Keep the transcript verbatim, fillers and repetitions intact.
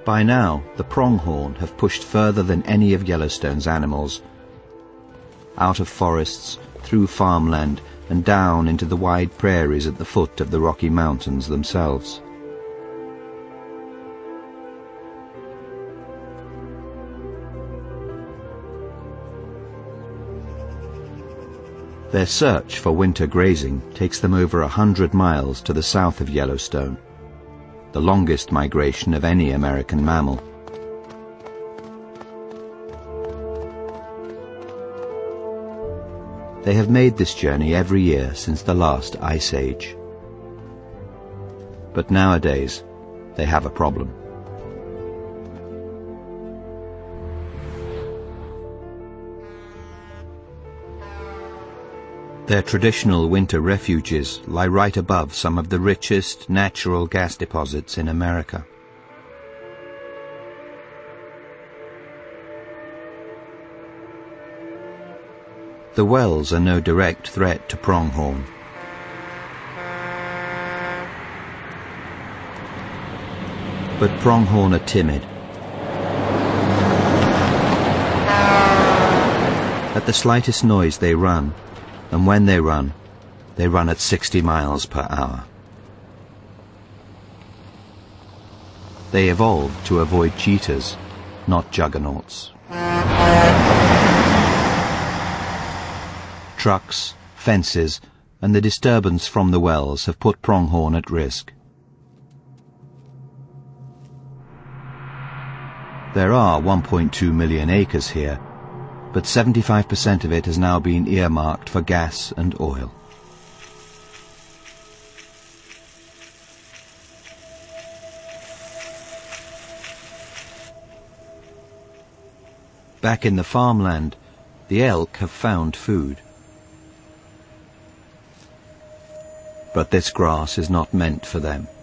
By now, the pronghorn have pushed further than any of Yellowstone's animals, out of forests, through farmland, and down into the wide prairies at the foot of the Rocky Mountains themselves. Their search for winter grazing takes them over a hundred miles to the south of Yellowstone, the longest migration of any American mammal. They have made this journey every year since the last ice age. But nowadays, they have a problem. Their traditional winter refuges lie right above some of the richest natural gas deposits in America. The wells are no direct threat to pronghorn. But pronghorn are timid. At the slightest noise they run, and when they run, they run at sixty miles per hour. They evolved to avoid cheetahs, not juggernauts. Trucks, fences, and the disturbance from the wells have put pronghorn at risk. There are one point two million acres here, but seventy-five percent of it has now been earmarked for gas and oil. Back in the farmland, the elk have found food. But this grass is not meant for them.